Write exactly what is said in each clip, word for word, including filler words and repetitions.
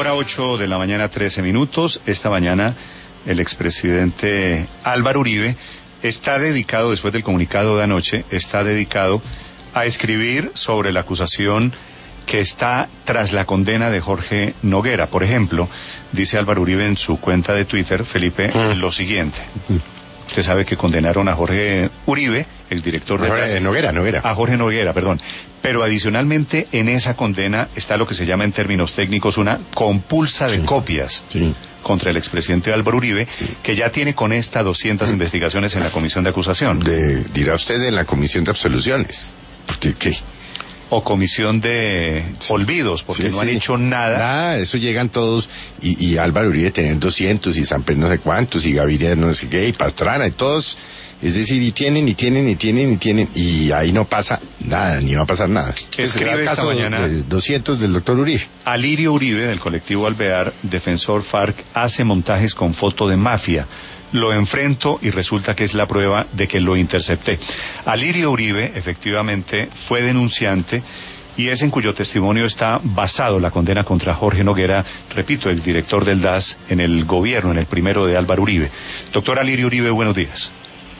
hora ocho de la mañana, trece minutos. Esta mañana el expresidente Álvaro Uribe está dedicado, después del comunicado de anoche, está dedicado a escribir sobre la acusación que está tras la condena de Jorge Noguera. Por ejemplo, dice Álvaro Uribe en su cuenta de Twitter, Felipe, mm. lo siguiente. Mm. Usted sabe que condenaron a Jorge Uribe, exdirector de... Jorge Noguera, Noguera. A Jorge Noguera, perdón. Pero adicionalmente en esa condena está lo que se llama en términos técnicos una compulsa de sí. copias sí. contra el expresidente Álvaro Uribe, sí. que ya tiene con esta doscientas investigaciones en la comisión de acusación. De, dirá usted en la comisión de absoluciones. Porque, ¿qué? O comisión de sí. olvidos, porque sí, no sí. han hecho nada. Nada, eso llegan todos, y, y Álvaro Uribe tienen doscientos, y Samper no sé cuántos, y Gaviria no sé qué, y Pastrana, y todos, es decir, y tienen, y tienen, y tienen, y tienen, y ahí no pasa nada, ni va a pasar nada. Escribe esta mañana de doscientos del doctor Uribe. Alirio Uribe, del colectivo Alvear, defensor FARC, hace montajes con foto de mafia. Lo enfrento y resulta que es la prueba de que lo intercepté. Alirio Uribe, efectivamente, fue denunciante y es en cuyo testimonio está basado la condena contra Jorge Noguera, repito, exdirector del D A S en el gobierno, en el primero de Álvaro Uribe. Doctor Alirio Uribe, buenos días.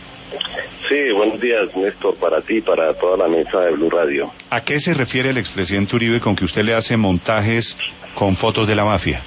Sí, buenos días, Néstor, para ti y para toda la mesa de Blue Radio. ¿A qué se refiere el expresidente Uribe con que usted le hace montajes con fotos de la mafia?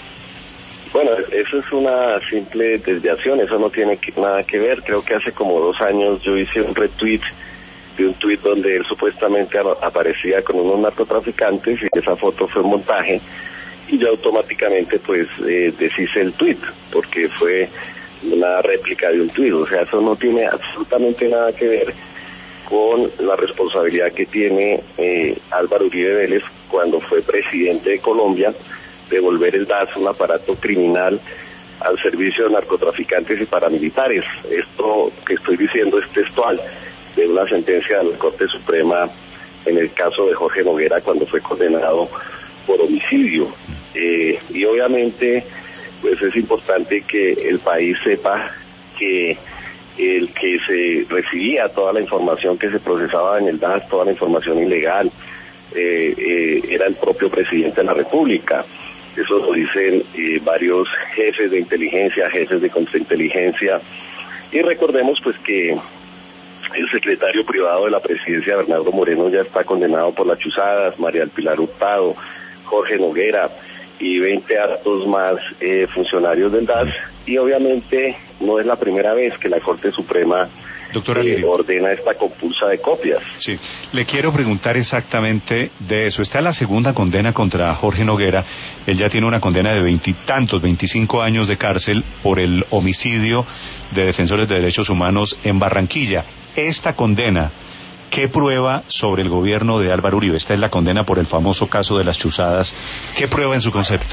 Bueno, eso es una simple desviación, eso no tiene que, nada que ver. Creo que hace como dos años yo hice un retweet de un tuit donde él supuestamente aparecía con unos narcotraficantes y esa foto fue un montaje y yo automáticamente pues eh, deshice el tuit porque fue una réplica de un tuit. O sea, eso no tiene absolutamente nada que ver con la responsabilidad que tiene eh, Álvaro Uribe Vélez cuando fue presidente de Colombia, de volver el D A S un aparato criminal al servicio de narcotraficantes y paramilitares. Esto que estoy diciendo es textual de una sentencia de la Corte Suprema en el caso de Jorge Noguera cuando fue condenado por homicidio. Eh, y obviamente pues es importante que el país sepa que el que se recibía toda la información que se procesaba en el D A S, toda la información ilegal, eh, eh, era el propio presidente de la República. Eso lo dicen eh, varios jefes de inteligencia, jefes de contrainteligencia. Y recordemos pues que el secretario privado de la presidencia, Bernardo Moreno, ya está condenado por las chuzadas, María del Pilar Hurtado, Jorge Noguera y veinte altos más eh, funcionarios del D A S. Y obviamente no es la primera vez que la Corte Suprema Eh, ordena esta compulsa de copias. Sí, le quiero preguntar exactamente de eso. Está la segunda condena contra Jorge Noguera. Él ya tiene una condena de veintitantos, veinticinco años de cárcel por el homicidio de defensores de derechos humanos en Barranquilla. Esta condena, ¿qué prueba sobre el gobierno de Álvaro Uribe? Esta es la condena por el famoso caso de las chuzadas. ¿Qué prueba en su concepto?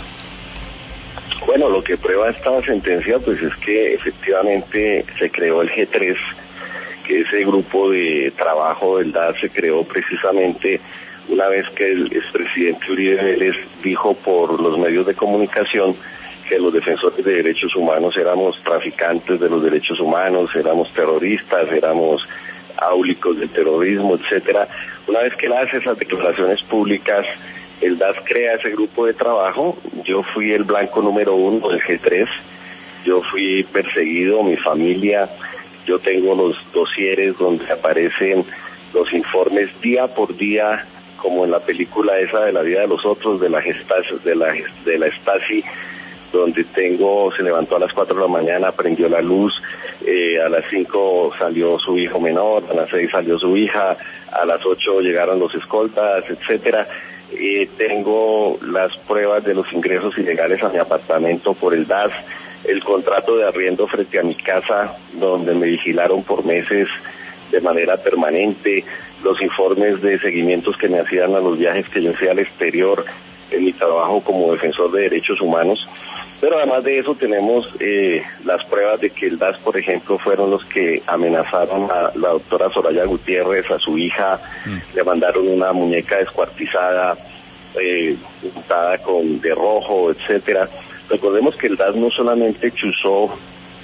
Bueno, lo que prueba esta sentencia pues es que efectivamente se creó el G tres, que ese grupo de trabajo del D A S se creó precisamente una vez que el expresidente Uribe Vélez dijo por los medios de comunicación que los defensores de derechos humanos éramos traficantes de los derechos humanos, éramos terroristas, éramos áulicos del terrorismo, etcétera. Una vez que él hace esas declaraciones públicas, el D A S crea ese grupo de trabajo. Yo fui el blanco número uno del G tres, yo fui perseguido, mi familia. Yo tengo los dosieres donde aparecen los informes día por día, como en la película esa de la vida de los otros, de la Stasi, de la, de la Stasi, donde tengo, se levantó a las cuatro de la mañana, prendió la luz, eh, a las cinco salió su hijo menor, a las seis salió su hija, a las ocho llegaron los escoltas, etcétera. Eh, tengo las pruebas de los ingresos ilegales a mi apartamento por el D A S, el contrato de arriendo frente a mi casa, donde me vigilaron por meses de manera permanente, los informes de seguimientos que me hacían a los viajes que yo hacía al exterior en mi trabajo como defensor de derechos humanos. Pero además de eso tenemos eh, las pruebas de que el D A S, por ejemplo, fueron los que amenazaron a la doctora Soraya Gutiérrez, a su hija, mm. le mandaron una muñeca descuartizada, eh, pintada con de rojo, etcétera. Recordemos que el D A S no solamente chuzó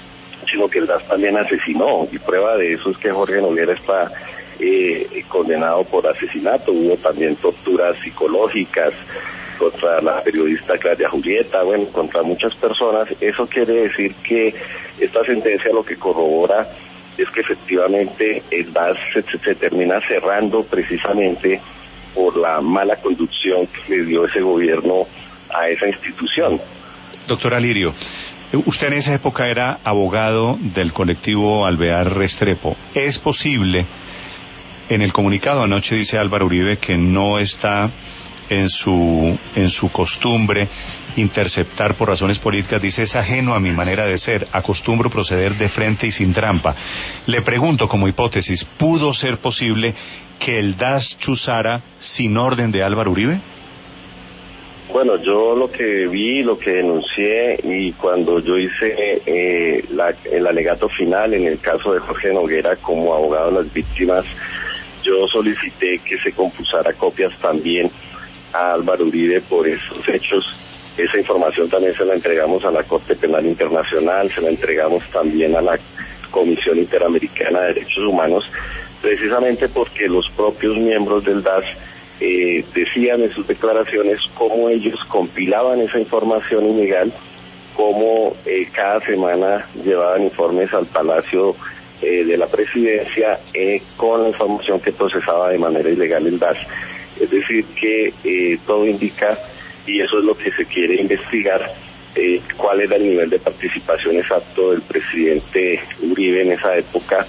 sino que el D A S también asesinó, y prueba de eso es que Jorge Noguera está eh, condenado por asesinato. Hubo también torturas psicológicas contra la periodista Claudia Julieta, bueno, contra muchas personas. Eso quiere decir que esta sentencia lo que corrobora es que efectivamente el D A S se, se termina cerrando precisamente por la mala conducción que le dio ese gobierno a esa institución. Doctor Alirio, usted en esa época era abogado del colectivo Alvear Restrepo. ¿Es posible, en el comunicado anoche dice Álvaro Uribe que no está en su en su costumbre interceptar por razones políticas, dice, es ajeno a mi manera de ser, acostumbro proceder de frente y sin trampa? Le pregunto como hipótesis, ¿pudo ser posible que el D A S chuzara sin orden de Álvaro Uribe? Bueno, yo lo que vi, lo que denuncié, y cuando yo hice eh, la, el alegato final en el caso de Jorge Noguera como abogado de las víctimas, yo solicité que se compulsara copias también a Álvaro Uribe por esos hechos. Esa información también se la entregamos a la Corte Penal Internacional, se la entregamos también a la Comisión Interamericana de Derechos Humanos, precisamente porque los propios miembros del D A S eh, decían en sus declaraciones cómo ellos compilaban esa información ilegal, cómo eh, cada semana llevaban informes al Palacio eh, de la Presidencia eh, con la información que procesaba de manera ilegal el D A S. Es decir, que eh, todo indica, y eso es lo que se quiere investigar, eh, cuál era el nivel de participación exacto del presidente Uribe en esa época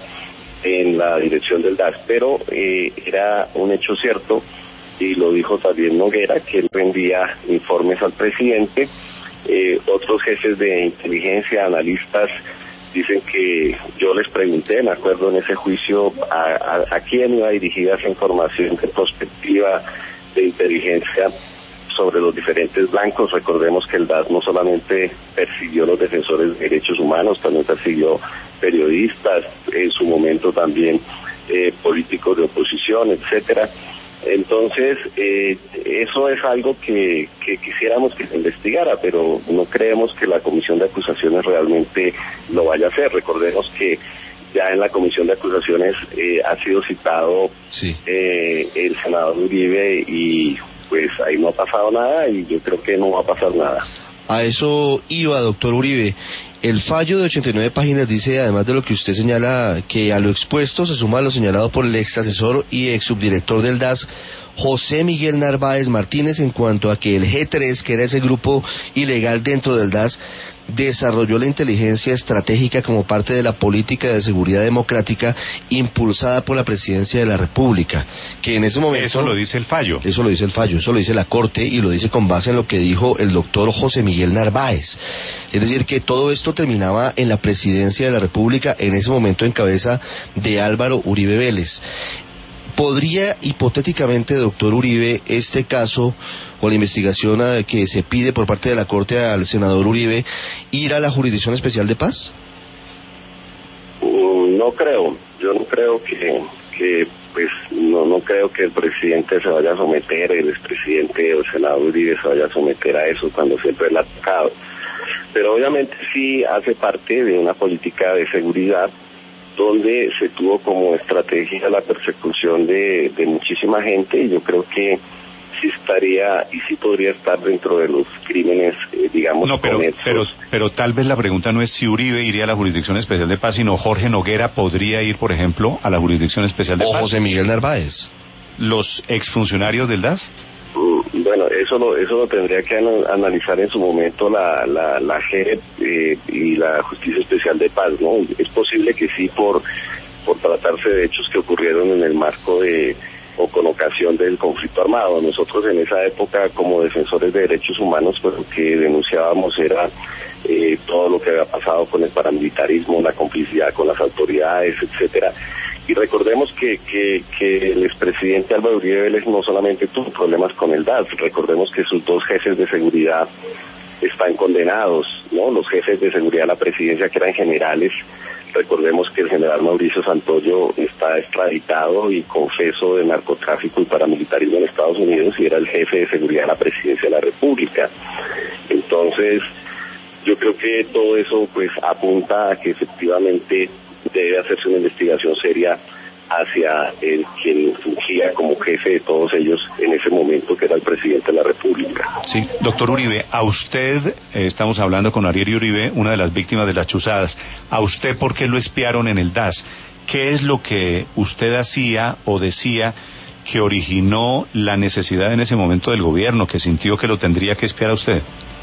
en la dirección del D A S. Pero eh, era un hecho cierto, y lo dijo también Noguera, que él rendía informes al presidente. Eh, otros jefes de inteligencia, analistas, dicen que yo les pregunté, me acuerdo en ese juicio, a, a, a quién iba dirigida esa información de prospectiva de inteligencia sobre los diferentes blancos. Recordemos que el D A S no solamente persiguió a los defensores de derechos humanos, también persiguió periodistas, en su momento también eh, políticos de oposición, etcétera. Entonces, eh, eso es algo que, que quisiéramos que se investigara, pero no creemos que la Comisión de Acusaciones realmente lo vaya a hacer. Recordemos que ya en la Comisión de Acusaciones eh, ha sido citado sí. eh, el senador Uribe, y pues ahí no ha pasado nada, y yo creo que no va a pasar nada. A eso iba, doctor Uribe. El fallo de ochenta y nueve páginas dice, además de lo que usted señala, que a lo expuesto se suma lo señalado por el ex asesor y ex subdirector del D A S, José Miguel Narváez Martínez, en cuanto a que el G tres, que era ese grupo ilegal dentro del D A S, desarrolló la inteligencia estratégica como parte de la política de seguridad democrática impulsada por la Presidencia de la República, que en ese momento... Eso lo dice el fallo. Eso lo dice el fallo, eso lo dice la Corte, y lo dice con base en lo que dijo el doctor José Miguel Narváez. Es decir, que todo esto terminaba en la Presidencia de la República, en ese momento en cabeza de Álvaro Uribe Vélez. ¿Podría hipotéticamente, doctor Uribe, este caso o la investigación que se pide por parte de la Corte al senador Uribe ir a la Jurisdicción Especial de Paz? No creo, yo no creo que, que pues no, no creo que el presidente se vaya a someter, el expresidente o el senador Uribe se vaya a someter a eso cuando siempre él ha tocado. Pero obviamente sí hace parte de una política de seguridad donde se tuvo como estrategia la persecución de, de muchísima gente, y yo creo que sí estaría y sí podría estar dentro de los crímenes, eh, digamos, no, pero, conexos. pero, pero tal vez la pregunta no es si Uribe iría a la Jurisdicción Especial de Paz, sino Jorge Noguera podría ir, por ejemplo, a la Jurisdicción Especial de o Paz. José Miguel Narváez. ¿Los exfuncionarios del D A S? Bueno, eso lo eso lo tendría que analizar en su momento la la, la J E P eh, y la Justicia Especial de Paz, ¿no? Es posible que sí, por por tratarse de hechos que ocurrieron en el marco de o con ocasión del conflicto armado. Nosotros en esa época, como defensores de derechos humanos, pues lo que denunciábamos era eh, todo lo que había pasado con el paramilitarismo, la complicidad con las autoridades, etcétera. Y recordemos que, que, que el expresidente Álvaro Uribe Vélez no solamente tuvo problemas con el D A S, recordemos que sus dos jefes de seguridad están condenados, ¿no? Los jefes de seguridad de la presidencia, que eran generales, recordemos que el general Mauricio Santoyo está extraditado y confeso de narcotráfico y paramilitarismo en Estados Unidos, y era el jefe de seguridad de la presidencia de la República. Entonces, Yo creo que todo eso pues apunta a que efectivamente debe hacerse una investigación seria hacia el quien fungía como jefe de todos ellos en ese momento, que era el presidente de la República. Sí, doctor Uribe, a usted, eh, estamos hablando con Ariel Uribe, una de las víctimas de las chuzadas, ¿a usted por qué lo espiaron en el D A S? ¿Qué es lo que usted hacía o decía que originó la necesidad en ese momento del gobierno, que sintió que lo tendría que espiar a usted?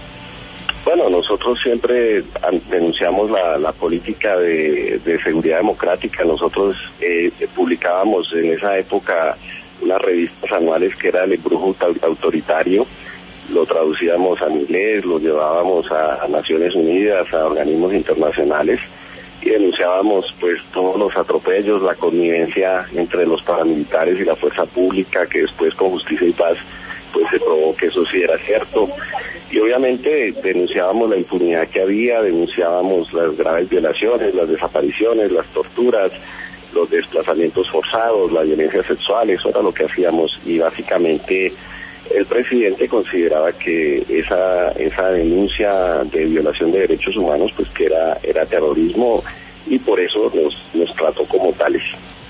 Bueno, nosotros siempre denunciamos la, la política de, de seguridad democrática. Nosotros eh, publicábamos en esa época unas revistas anuales que era el embrujo autoritario. Lo traducíamos al inglés, lo llevábamos a, a Naciones Unidas, a organismos internacionales, y denunciábamos pues todos los atropellos, la connivencia entre los paramilitares y la fuerza pública, que después con Justicia y Paz pues se probó que eso sí era cierto. Y obviamente denunciábamos la impunidad que había, denunciábamos las graves violaciones, las desapariciones, las torturas, los desplazamientos forzados, la violencia sexual. Eso era lo que hacíamos, y básicamente el presidente consideraba que esa esa denuncia de violación de derechos humanos pues que era era terrorismo, y por eso nos, nos trató como tales.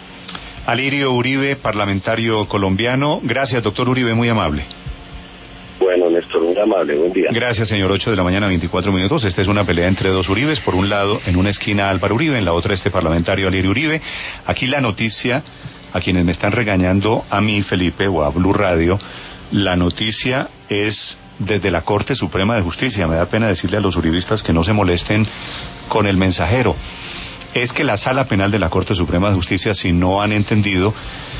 Alirio Uribe, parlamentario colombiano. Gracias, doctor Uribe, muy amable. Bueno, Néstor, muy amable, buen día. Gracias, señor. ocho de la mañana, veinticuatro minutos. Esta es una pelea entre dos Uribes. Por un lado, en una esquina Álvaro Uribe, en la otra este parlamentario Alirio Uribe. Aquí la noticia, a quienes me están regañando, a mí, Felipe, o a Blue Radio, la noticia es desde la Corte Suprema de Justicia. Me da pena decirle a los uribistas que no se molesten con el mensajero. Es que la Sala Penal de la Corte Suprema de Justicia, si no han entendido,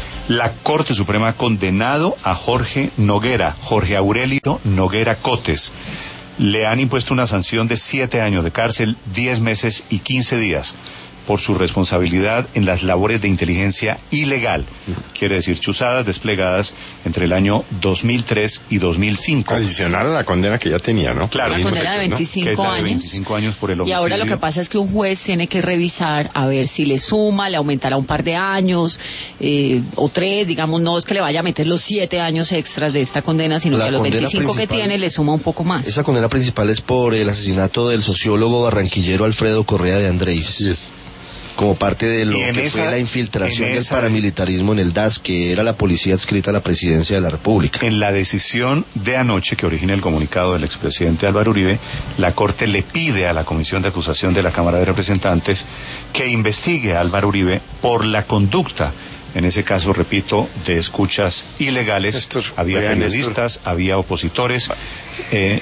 la Corte Suprema ha condenado a Jorge Noguera, Jorge Aurelio Noguera Cotes. Le han impuesto una sanción de siete años de cárcel, diez meses y quince días por su responsabilidad en las labores de inteligencia ilegal, quiere decir chuzadas desplegadas entre el año dos mil tres y dos mil cinco. Adicional a la condena que ya tenía, ¿no? Claro, la condena de veinticinco años. veinticinco años por el homicidio. Y ahora lo que pasa es que un juez tiene que revisar a ver si le suma, le aumentará un par de años, eh, o tres, digamos, no es que le vaya a meter los siete años extras de esta condena, sino la que a los veinticinco que tiene le suma un poco más. Esa condena principal es por el asesinato del sociólogo barranquillero Alfredo Correa de Andrés. Yes. Como parte de lo que esa, fue la infiltración del paramilitarismo en el D A S, que era la policía adscrita a la presidencia de la República. En la decisión de anoche que origina el comunicado del expresidente Álvaro Uribe, la Corte le pide a la Comisión de Acusación de la Cámara de Representantes que investigue a Álvaro Uribe por la conducta, en ese caso, repito, de escuchas ilegales. Estos, había periodistas, estos... había opositores, eh,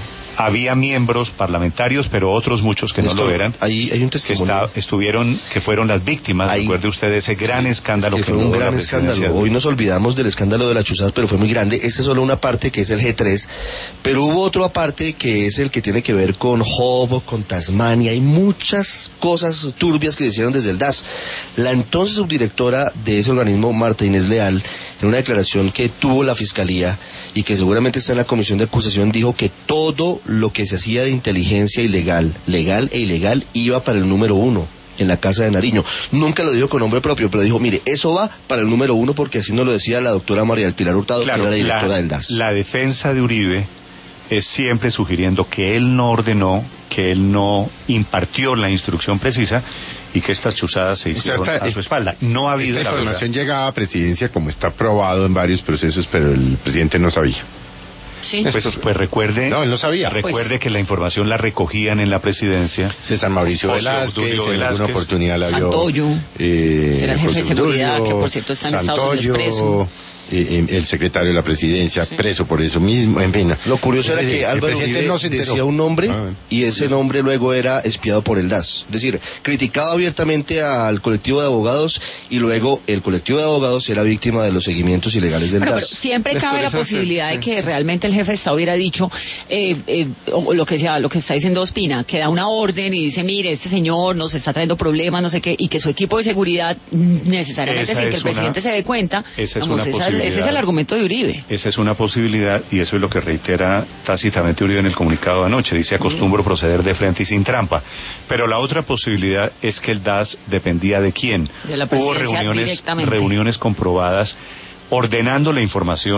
había miembros parlamentarios, pero otros muchos que Esto, no lo eran. Ahí hay un testimonio. Que está, estuvieron, que fueron las víctimas. Ahí, recuerde usted ese gran sí, escándalo. Que, que fue un gran escándalo. Hoy nos olvidamos del escándalo de las chuzadas, pero fue muy grande. Esta es solo una parte, que es el G tres, pero hubo otro aparte que es el que tiene que ver con Jobo, con Tasmania. Hay muchas cosas turbias que se hicieron desde el D A S. La entonces subdirectora de ese organismo, Marta Inés Leal, en una declaración que tuvo la Fiscalía y que seguramente está en la Comisión de Acusación, dijo que todo lo que se hacía de inteligencia ilegal, legal e ilegal, iba para el número uno en la Casa de Nariño. Nunca lo dijo con nombre propio, pero dijo, mire, eso va para el número uno, porque así nos lo decía la doctora María del Pilar Hurtado, claro, que era la directora la, del D A S. La defensa de Uribe es siempre sugiriendo que él no ordenó, que él no impartió la instrucción precisa y que estas chuzadas se hicieron o sea, esta, a su espalda. No ha habido... Esta información llegaba a presidencia como está probado en varios procesos, pero el presidente no sabía. Sí. Pues, pues recuerde, no, él no sabía. Recuerde pues, que la información la recogían en la presidencia César Mauricio Velázquez, Velázquez, en alguna oportunidad la vio Santoyo, eh, que era el jefe de seguridad, que por cierto está en Santoyo, Estados Unidos preso. Eh, el secretario de la presidencia, sí. preso por eso mismo, en fin. Lo curioso era que Álvaro Uribe no decía un nombre ah, y ese nombre luego era espiado por el D A S. Es decir, criticaba abiertamente al colectivo de abogados y luego el colectivo de abogados era víctima de los seguimientos ilegales del pero, D A S. Pero siempre cabe la posibilidad de que realmente el jefe de Estado hubiera dicho, eh, eh, o lo que sea, lo que está diciendo Ospina, que da una orden y dice, mire, este señor nos está trayendo problemas, no sé qué, y que su equipo de seguridad necesariamente esa sin que el presidente una, se dé cuenta, esa es vamos, una esa, ese es el argumento de Uribe. Esa es una posibilidad y eso es lo que reitera tácitamente Uribe en el comunicado de anoche. Dice, acostumbro proceder de frente y sin trampa. Pero la otra posibilidad es que el D A S dependía de quién. De la Hubo presidencia reuniones, directamente. reuniones comprobadas ordenando la información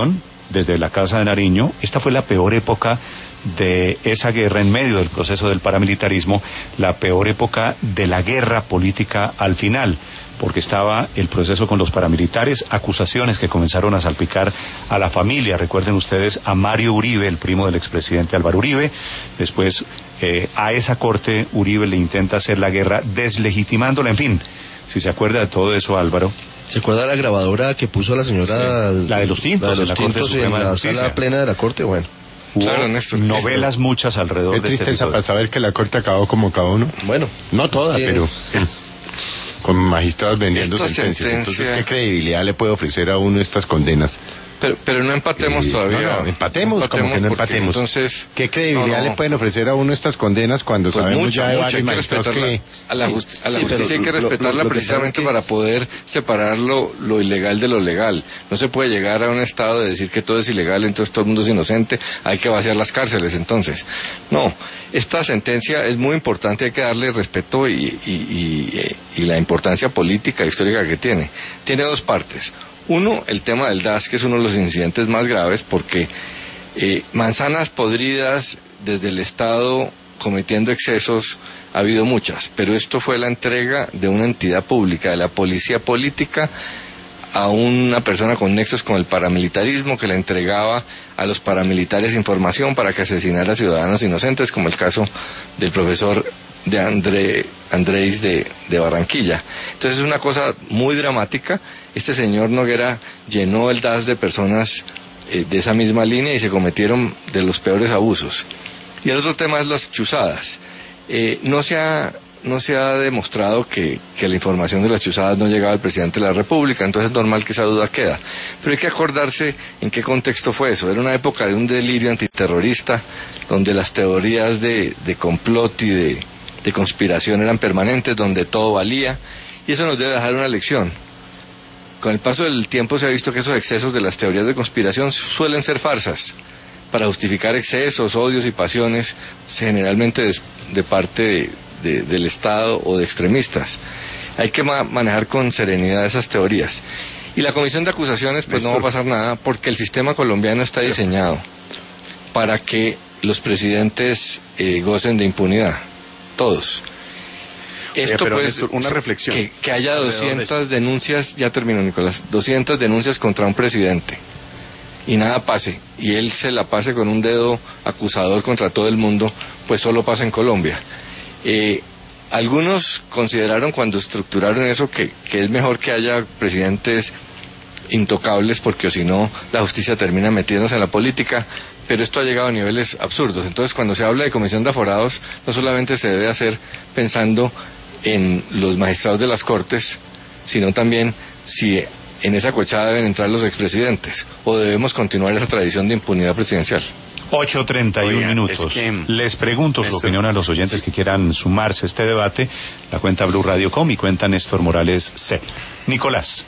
desde la Casa de Nariño. Esta fue la peor época de esa guerra en medio del proceso del paramilitarismo, la peor época de la guerra política al final, porque estaba el proceso con los paramilitares, acusaciones que comenzaron a salpicar a la familia. Recuerden ustedes a Mario Uribe, el primo del expresidente Álvaro Uribe. Después eh, a esa corte Uribe le intenta hacer la guerra deslegitimándola, en fin. Si se acuerda de todo eso, Álvaro. ¿Se acuerda de la grabadora que puso la señora? Sí, la de los tintos, la de los en la Corte tintos Suprema en de la Justicia. sala plena de la Corte, bueno. Hubo Claro, Néstor, novelas Néstor. muchas alrededor Qué de este tristeza episodio. para saber que la corte acabó como cada uno. Bueno. No toda, es que- pero con magistrados vendiendo Esta sentencias. sentencia- Entonces, ¿qué credibilidad le puede ofrecer a uno estas condenas? Pero, pero no empatemos Eh, todavía. no, no, empatemos, como que no porque empatemos. Entonces, ¿Qué credibilidad no, no. le pueden ofrecer a uno estas condenas cuando Pues sabemos mucha, ya de mucha, varios hay que magistrados respetarla. que... A la, justi- a la Sí, pero justicia hay que lo- lo- respetarla lo que pasa precisamente es que- para poder separar lo, lo ilegal de lo legal. No se puede llegar a un estado de decir que todo es ilegal, entonces todo el mundo es inocente, hay que vaciar las cárceles entonces. No, esta sentencia es muy importante, hay que darle respeto y, y, y, y la importancia política e histórica que tiene. Tiene dos partes. Uno, el tema del D A S, que es uno de los incidentes más graves, porque eh, manzanas podridas desde el Estado cometiendo excesos ha habido muchas, pero esto fue la entrega de una entidad pública, de la policía política, a una persona con nexos con el paramilitarismo, que le entregaba a los paramilitares información para que asesinara a ciudadanos inocentes, como el caso del profesor de André, Andrés de, de Barranquilla. Entonces es una cosa muy dramática. Este señor Noguera llenó el D A S de personas eh, de esa misma línea y se cometieron de los peores abusos. Y el otro tema es las chuzadas. Eh, no se ha no se ha demostrado que, que la información de las chuzadas no llegaba al presidente de la República, entonces es normal que esa duda queda. Pero hay que acordarse en qué contexto fue eso. Era una época de un delirio antiterrorista, donde las teorías de, de complot y de, de conspiración eran permanentes, donde todo valía, y eso nos debe dejar una lección. Con el paso del tiempo se ha visto que esos excesos de las teorías de conspiración suelen ser farsas, para justificar excesos, odios y pasiones, generalmente de, de parte de, de, del Estado o de extremistas. Hay que ma manejar con serenidad esas teorías. Y la comisión de acusaciones, pues no va a pasar nada, porque el sistema colombiano está diseñado para que los presidentes eh, gocen de impunidad, todos. Esto pero, pues, Néstor, una reflexión que, que haya alrededor de doscientas denuncias, ya termino Nicolás, doscientas denuncias contra un presidente y nada pase, y él se la pase con un dedo acusador contra todo el mundo, pues solo pasa en Colombia. Eh, algunos consideraron cuando estructuraron eso que, que es mejor que haya presidentes intocables, porque o si no la justicia termina metiéndose en la política, pero esto ha llegado a niveles absurdos. Entonces cuando se habla de comisión de aforados, no solamente se debe hacer pensando en los magistrados de las cortes, sino también si en esa cochada deben entrar los expresidentes, o debemos continuar esa tradición de impunidad presidencial. ocho treinta y uno Oiga, minutos. es que, Les pregunto su Néstor, opinión a los oyentes que quieran sumarse a este debate. La cuenta Blue Radio Com y cuenta Néstor Morales C. Nicolás.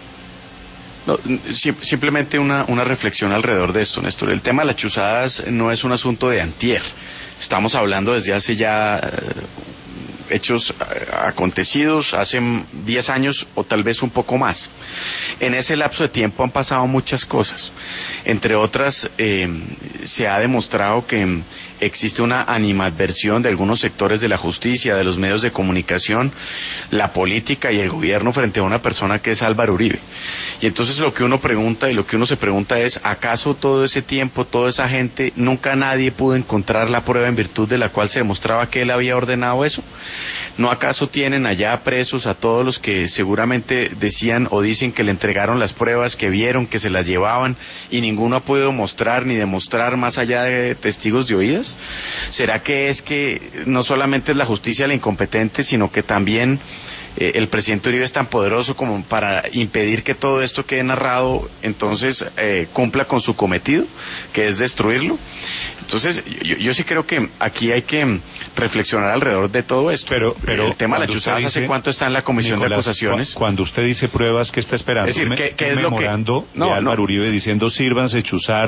No, sim- simplemente una, una reflexión alrededor de esto, Néstor. El tema de las chuzadas no es un asunto de antier. Estamos hablando desde hace ya eh, hechos eh, acontecidos, hace diez años o tal vez un poco más. En ese lapso de tiempo han pasado muchas cosas. Entre otras, eh, se ha demostrado que existe una animadversión de algunos sectores de la justicia, de los medios de comunicación, la política y el gobierno frente a una persona que es Álvaro Uribe. Y entonces lo que uno pregunta y lo que uno se pregunta es, ¿acaso todo ese tiempo, toda esa gente, nunca nadie pudo encontrar la prueba en virtud de la cual se demostraba que él había ordenado eso? ¿No acaso tienen allá presos a todos los que seguramente decían o dicen que le entregaron las pruebas, que vieron, que se las llevaban y ninguno ha podido mostrar ni demostrar más allá de testigos de oídas? ¿Será que es que no solamente es la justicia la incompetente, sino que también eh, el presidente Uribe es tan poderoso como para impedir que todo esto quede narrado, entonces eh, cumpla con su cometido, que es destruirlo? Entonces, yo, yo sí creo que aquí hay que reflexionar alrededor de todo esto. Pero, pero el tema de las cuando usted chuzadas, dice, ¿hace cuánto está en la comisión Nicolás, de acusaciones? cu- Cuando usted dice pruebas, ¿qué está esperando? Es decir, Me- ¿qué- qué un es lo que- memorando No, de Álvaro no. Uribe diciendo sírvanse chuzar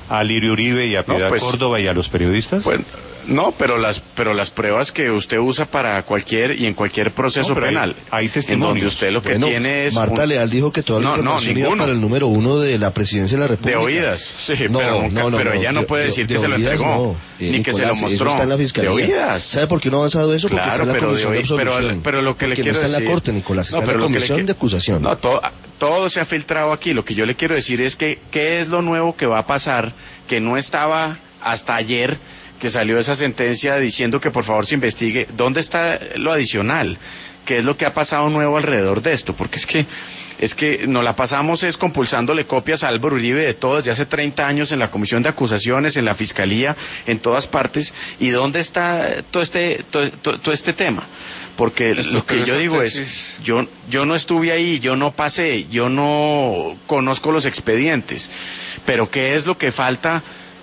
a Lirio Uribe y a Piedad No, pues, Córdoba y a los periodistas? Pues, no, pero las pero las pruebas que usted usa para cualquier y en cualquier proceso No, pero penal, hay- hay testimonios. en donde usted lo que Bueno, tiene es Marta un- Leal dijo que toda la No, no, información iba ninguno. para el número uno de la presidencia de la de República. oídas, sí, No, pero nunca, no, no, pero no, ella no de- puede de- decir de que se lo oídas entregó, no. Eh, ni que se lo Nicolás, mostró. Eso está en la fiscalía. De oídas. ¿Sabe por qué no ha avanzado eso? Porque Claro, está en la pero de comisión de, oí- pero- absolución. pero lo que le Porque quiero no está en la decir- corte, Nicolás, está No, en pero la lo que le comisión qui- de acusación. No, todo, todo se ha filtrado aquí. Lo que yo le quiero decir es que qué es lo nuevo que va a pasar, que no estaba hasta ayer, que salió esa sentencia diciendo que por favor se investigue. ¿Dónde está lo adicional? ¿Qué es lo que ha pasado nuevo alrededor de esto? Porque es que es que nos la pasamos es compulsándole copias a Álvaro Uribe de todo desde hace treinta años en la comisión de acusaciones, en la fiscalía, en todas partes. ¿Y dónde está todo este todo, todo- todo este tema? Porque Esto, lo que pero yo esa digo tesis- es, yo yo no estuve ahí, yo no pasé, yo no conozco los expedientes, pero ¿qué es lo que falta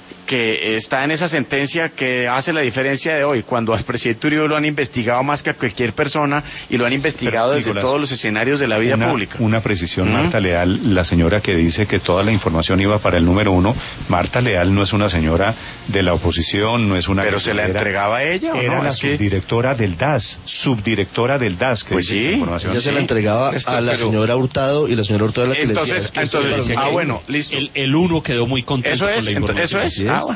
que está en esa sentencia que hace la diferencia de hoy, cuando al presidente Uribe lo han investigado más que a cualquier persona y lo han investigado Pero, desde Nicolás, todos los escenarios de la vida una, pública? Una precisión, Ujú. Marta Leal, la señora que dice que toda la información iba para el número uno. Marta Leal no es una señora de la oposición, no es una... ¿Pero se la guerrillera. entregaba a ella o Era no? la Es que- subdirectora del D A S, subdirectora del D A S. Que Pues dice sí, la información. Ella se Sí. la entregaba Esto, a la pero- señora Hurtado y la señora Hurtado es la que le decía. Entonces, es que esto es entonces, para ah, un- bueno, listo. El, el uno quedó muy contento Eso con es, la ento- información. eso es. Así Ah, es. bueno.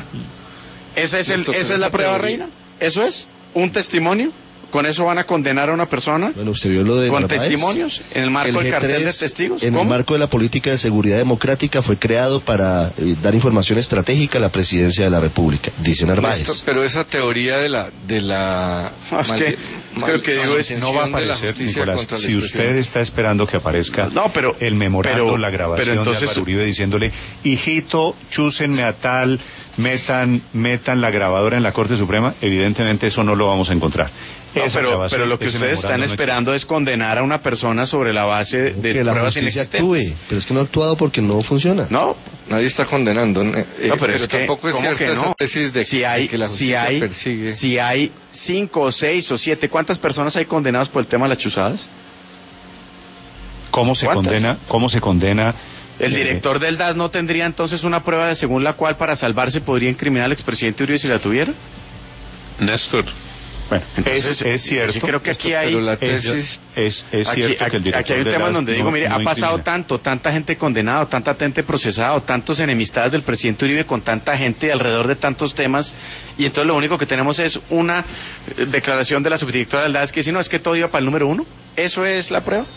Esa es, el, Listo, esa pero es la esa prueba, teoría- reina. Eso es un testimonio. ¿Con eso van a condenar a una persona? Bueno, usted vio lo de ¿Con Narváez. testimonios? ¿En el marco El del cartel de G tres, testigos? En ¿Cómo? el marco de la política de seguridad democrática fue creado para eh, dar información estratégica a la presidencia de la República, dice Narváez. Esto- pero esa teoría de la de la No, es mal- que- mal- creo que digo es- No va a malintención de la aparecer, justicia Nicolás, contra la si usted expresión. está esperando que aparezca No, pero- el memorando, pero- la grabación pero entonces- de Álvaro Uribe diciéndole, hijito, chúsenme a tal, metan, metan la grabadora en la Corte Suprema, evidentemente eso no lo vamos a encontrar. No, Esa pero, grabación, pero lo que ese ustedes están memorando no esperando es condenar a una persona sobre la base de que la pruebas justicia actúe, inexistentes. pero es que no ha actuado porque no funciona. No, Nadie está condenando. ¿no? Eh, no, pero es que, tampoco es ¿cómo cierta que esa no? tesis de si que, hay, que la si justicia hay, persigue. si hay cinco o seis o siete, ¿cuántas personas hay condenadas por el tema de las chuzadas? ¿Cómo se ¿Cuántas? condena? ¿Cómo se condena? El eh, director del D A S no tendría entonces una prueba de según la cual para salvarse podría incriminar al expresidente Uribe si la tuviera. Néstor, Bueno, Entonces, es, es cierto. sí creo que aquí hay, Pero la Es, tesis es, es aquí, cierto que el aquí- director aquí hay un de tema las en donde no- digo, mire, no ha pasado incrimina. tanto, tanta gente condenada, tanta gente procesada, tantos enemistades del presidente Uribe con tanta gente alrededor de tantos temas, y entonces lo único que tenemos es una eh, declaración de la subdirectora del D A S que dice, no, es que todo iba para el número uno. ¿Eso es la prueba?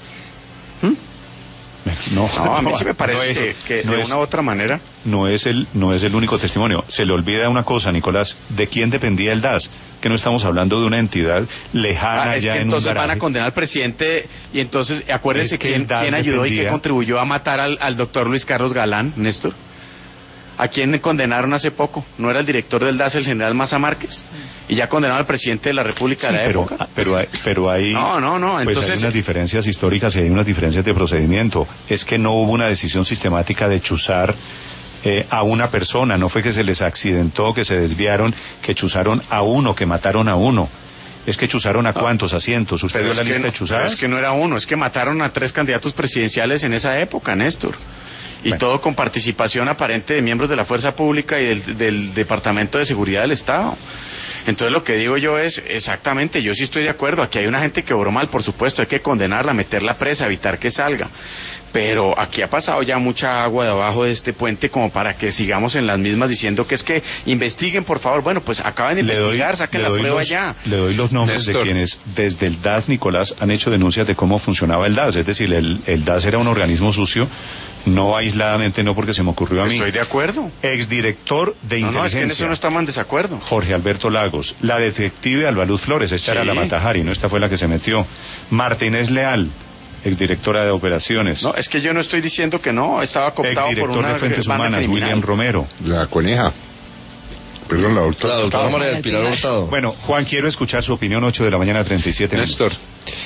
No, No, a mí no, sí me parece no es- que, que no de es- una u otra manera. no es el no es el único testimonio. Se le olvida una cosa, Nicolás, ¿de quién dependía el D A S? Que no estamos hablando de una entidad lejana Ah, es ya que en un entonces van a garaje. condenar al presidente y entonces acuérdense Es que quién, el D A S quién ayudó y dependía- quién contribuyó a matar al, al doctor Luis Carlos Galán, Néstor. ¿A quién condenaron hace poco? ¿No era el director del D A S el general Maza Márquez? Y ya condenaron al presidente de la República Sí, de la pero, época. pero, hay, pero hay, No, no, no, pues entonces- hay unas diferencias históricas y hay unas diferencias de procedimiento. Es que no hubo una decisión sistemática de chuzar eh, a una persona, no fue que se les accidentó, que se desviaron, que chuzaron a uno, que mataron a uno. Es que chuzaron a cuántos asientos. ¿Usted Pero vio la es, que lista no, de pero chuzadas? es que no era uno, es que mataron a tres candidatos presidenciales en esa época, Néstor. Y Bueno. todo con participación aparente de miembros de la fuerza pública y del, del Departamento de Seguridad del Estado. Entonces lo que digo yo es, exactamente, yo sí estoy de acuerdo, aquí hay una gente que obró mal, por supuesto, hay que condenarla, meterla presa, evitar que salga. Pero aquí ha pasado ya mucha agua debajo de este puente como para que sigamos en las mismas diciendo que es que investiguen, por favor. Bueno, pues acaben de Le doy- investigar, saquen le la doy prueba los- ya. Le doy los nombres Néstor. de quienes desde el D A S, Nicolás, han hecho denuncias de cómo funcionaba el D A S. Es decir, el, el D A S era un organismo sucio, no aisladamente, no porque se me ocurrió a mí. Estoy de acuerdo. Exdirector de No, no, es inteligencia. que en eso no estamos en desacuerdo. Jorge Alberto Lagos, la detective Alba Luz Flores, esta Sí. era la Matajari, no esta fue la que se metió. Martínez Leal, exdirectora de operaciones. No, es que yo no estoy diciendo que no, estaba cooptado por Exdirector una de Fuentes banda Humanas, criminal. William Romero. La coneja. Perdón, la doctora. La doctora María del Pilar Hurtado. Bueno, Juan, quiero escuchar su opinión, ocho de la mañana, treinta y siete minutos. Néstor,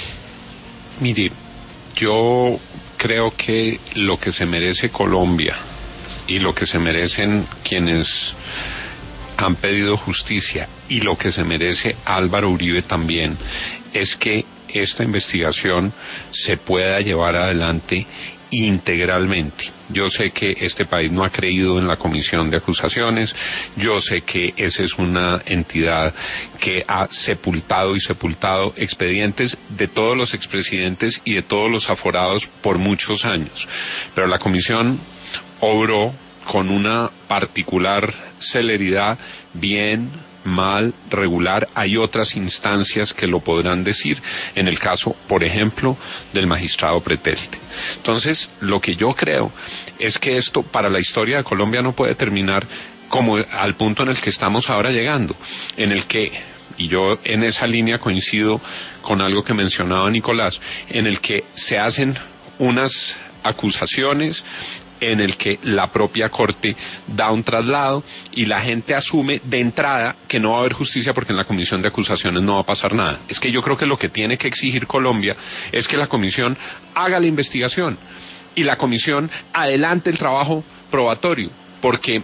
mire, yo creo que lo que se merece Colombia y lo que se merecen quienes han pedido justicia y lo que se merece Álvaro Uribe también es que esta investigación se pueda llevar adelante integralmente. Yo sé que este país no ha creído en la comisión de acusaciones, yo sé que esa es una entidad que ha sepultado y sepultado expedientes de todos los expresidentes y de todos los aforados por muchos años, pero la comisión obró con una particular celeridad, bien, mal, regular. Hay otras instancias que lo podrán decir, en el caso, por ejemplo, del magistrado Pretelte. Entonces, lo que yo creo es que esto para la historia de Colombia no puede terminar como al punto en el que estamos ahora llegando, en el que, y yo en esa línea coincido con algo que mencionaba Nicolás, en el que se hacen unas acusaciones, en el que la propia Corte da un traslado y la gente asume de entrada que no va a haber justicia porque en la comisión de acusaciones no va a pasar nada. Es que yo creo que lo que tiene que exigir Colombia es que la comisión haga la investigación y la comisión adelante el trabajo probatorio, porque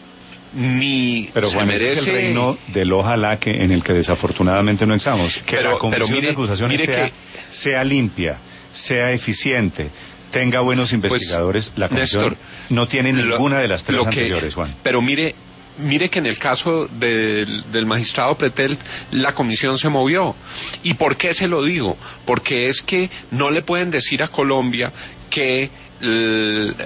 ni pero se Juan, merece... ese es el reino del ojalá que en el que desafortunadamente no estamos. Que pero, la comisión pero mire, de acusaciones mire sea, que... sea limpia, sea eficiente, tenga buenos investigadores. Pues, la comisión Néstor, no tiene ninguna lo, de las tres que, anteriores, Juan. Pero mire, mire que en el caso del, del magistrado Pretel, la comisión se movió. ¿Y por qué se lo digo? Porque es que no le pueden decir a Colombia que el,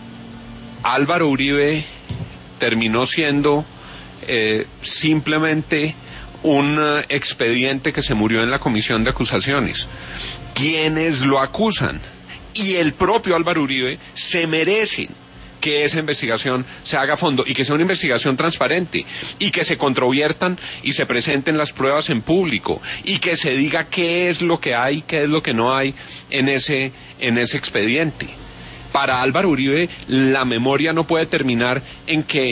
Álvaro Uribe terminó siendo eh, simplemente un uh, expediente que se murió en la comisión de acusaciones. ¿Quiénes lo acusan? Y el propio Álvaro Uribe se merece que esa investigación se haga a fondo y que sea una investigación transparente y que se controviertan y se presenten las pruebas en público y que se diga qué es lo que hay, qué es lo que no hay en ese, en ese expediente. Para Álvaro Uribe la memoria no puede terminar en que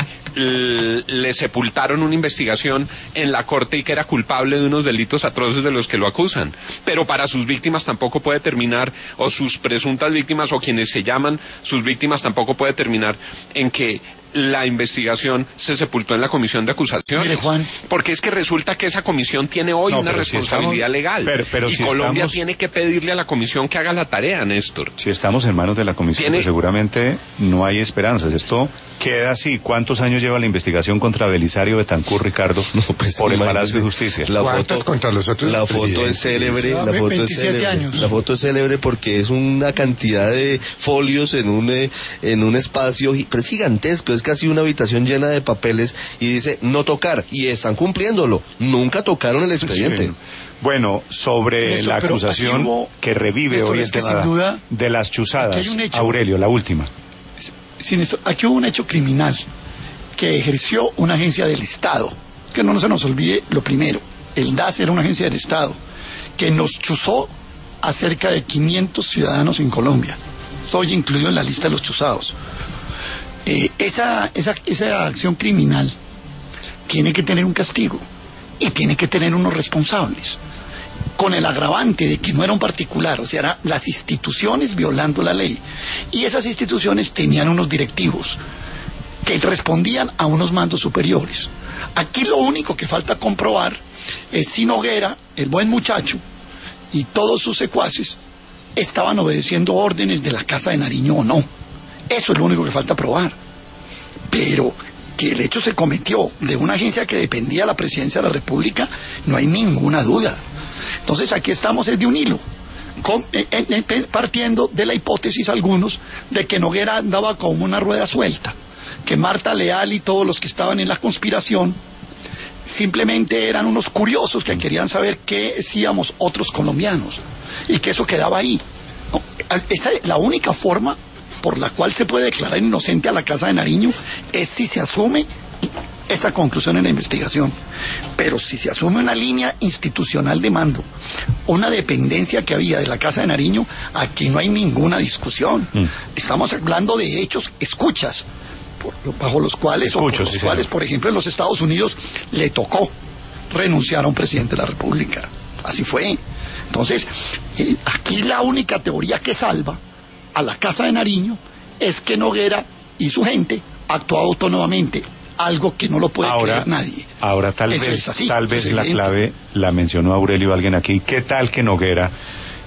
le sepultaron una investigación en la corte y que era culpable de unos delitos atroces de los que lo acusan, pero para sus víctimas tampoco puede terminar, o sus presuntas víctimas o quienes se llaman sus víctimas tampoco puede terminar en que la investigación se sepultó en la comisión de acusaciones. Mire, Juan, porque es que resulta que esa comisión tiene hoy no, una responsabilidad si estamos, legal pero, pero y si Colombia estamos, tiene que pedirle a la comisión que haga la tarea, Néstor. Si estamos en manos de la comisión, ¿Tiene? pues seguramente no hay esperanzas. Esto queda así. ¿Cuántos años lleva la investigación contra Belisario Betancur, Ricardo, no, pues, por el Palacio de Justicia? La foto contra los otros La foto es célebre, la foto es célebre. Años. La foto es célebre porque es una cantidad de folios en un eh, en un espacio, pero es gigantesco, es casi una habitación llena de papeles y dice no tocar, y están cumpliéndolo. Nunca tocaron el expediente. Sí. Bueno, sobre Néstor, la acusación hubo, que revive Néstor, hoy el es que tema sin duda, de las chuzadas. hecho, Aurelio, la última. Sí, Néstor, aquí hubo un hecho criminal que ejerció una agencia del Estado, que no se nos olvide lo primero, el D A S era una agencia del Estado, que nos chuzó a cerca de quinientos ciudadanos en Colombia, estoy incluido en la lista de los chuzados. Eh, esa, esa, esa acción criminal tiene que tener un castigo y tiene que tener unos responsables, con el agravante de que no era un particular, o sea, eran las instituciones violando la ley, y esas instituciones tenían unos directivos que respondían a unos mandos superiores. Aquí lo único que falta comprobar es si Noguera, el buen muchacho, y todos sus secuaces estaban obedeciendo órdenes de la Casa de Nariño o no. Eso es lo único que falta probar. Pero que el hecho se cometió de una agencia que dependía de la Presidencia de la República, no hay ninguna duda. Entonces aquí estamos es de un hilo, con, eh, eh, partiendo de la hipótesis algunos de que Noguera andaba como una rueda suelta, que Marta Leal y todos los que estaban en la conspiración simplemente eran unos curiosos que querían saber qué hacíamos otros colombianos y que eso quedaba ahí. No, esa es la única forma por la cual se puede declarar inocente a la Casa de Nariño, es si se asume esa conclusión en la investigación. Pero si se asume una línea institucional de mando, una dependencia que había de la Casa de Nariño, aquí no hay ninguna discusión. Mm. Estamos hablando de hechos, escuchas, por, bajo los cuales, Escucho, o por los sí, cuales, sí. por ejemplo, en los Estados Unidos le tocó renunciar a un presidente de la República. Así fue. Entonces, eh, aquí la única teoría que salva a la Casa de Nariño es que Noguera y su gente actuó autónomamente, algo que no lo puede ahora, creer nadie. Ahora tal Eso vez, es así, tal vez la clave la mencionó Aurelio alguien aquí. ¿Qué tal que Noguera,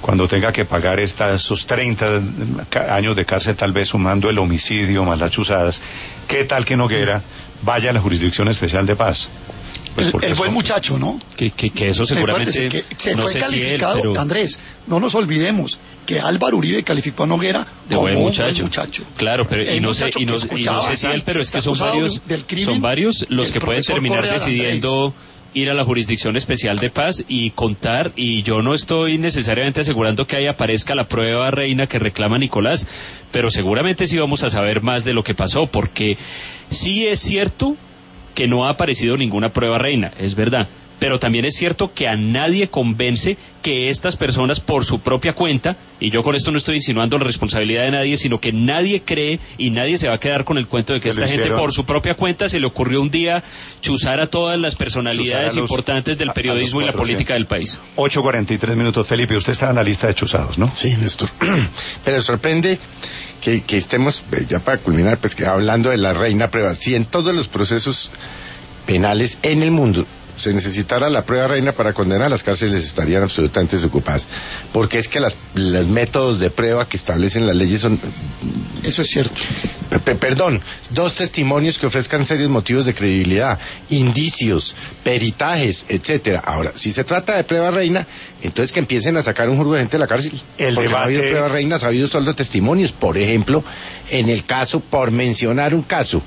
cuando tenga que pagar esta, esos treinta años de cárcel, tal vez sumando el homicidio más las chuzadas, ¿qué tal que Noguera vaya a la Jurisdicción Especial de Paz? Pues el, el buen eso, muchacho, ¿no? Que, que, que eso seguramente... Que se no fue sé calificado, si él, pero... Andrés, no nos olvidemos que Álvaro Uribe calificó a Noguera de como buen un muchacho. buen muchacho. Claro, pero y no sé, y no, y no sé si él, pero es que son varios, son varios los que pueden terminar decidiendo ir a la Jurisdicción Especial de Paz y contar, y yo no estoy necesariamente asegurando que ahí aparezca la prueba reina que reclama Nicolás, pero seguramente sí vamos a saber más de lo que pasó, porque sí es cierto que no ha aparecido ninguna prueba reina, es verdad, pero también es cierto que a nadie convence que estas personas por su propia cuenta, y yo con esto no estoy insinuando la responsabilidad de nadie, sino que nadie cree y nadie se va a quedar con el cuento de que esta gente por su propia cuenta se le ocurrió un día chuzar a todas las personalidades los, importantes del periodismo y la política del país. ocho cuarenta y tres minutos, Felipe, usted está en la lista de chuzados, ¿no? Sí, Néstor. Pero sorprende que, que estemos, ya para culminar, pues que hablando de la reina prueba, si en todos los procesos penales en el mundo se necesitara la prueba reina para condenar, las cárceles estarían absolutamente desocupadas, porque es que las, los métodos de prueba que establecen las leyes son... Eso es cierto. P- perdón, dos testimonios que ofrezcan serios motivos de credibilidad, indicios, peritajes, etcétera. Ahora, si se trata de prueba reina, entonces que empiecen a sacar un jurgo de gente de la cárcel. El porque debate... no ha habido prueba reina, ha habido solo testimonios. Por ejemplo, en el caso, por mencionar un caso,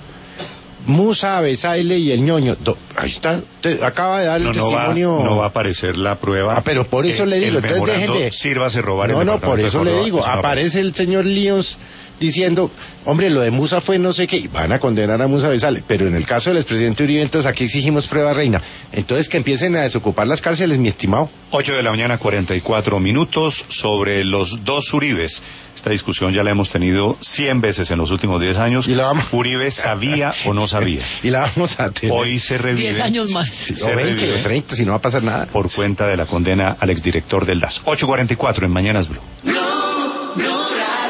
Musa, Besaile y el ñoño. Do, ahí está, te, acaba de dar no, el no testimonio. Va, no va a aparecer la prueba. Ah, pero por eso el, le digo, el entonces dejen de... sírvase robar No, el no, por eso le digo, eso no aparece el señor Líos diciendo, hombre, lo de Musa fue no sé qué, y van a condenar a Musa Besaile, pero en el caso del expresidente Uribe, entonces aquí exigimos prueba reina. Entonces que empiecen a desocupar las cárceles, mi estimado. ocho de la mañana, cuarenta y cuatro minutos, sobre los dos Uribes. Esta discusión ya la hemos tenido cien veces en los últimos diez años. Y la vamos... ¿Uribe sabía o no sabía? Y la vamos a tener. Hoy se revive. diez años más. Se o veinte revive o treinta, si no va a pasar nada. por cuenta de la condena al exdirector del D A S. ocho cuarenta y cuatro en Mañanas Blue.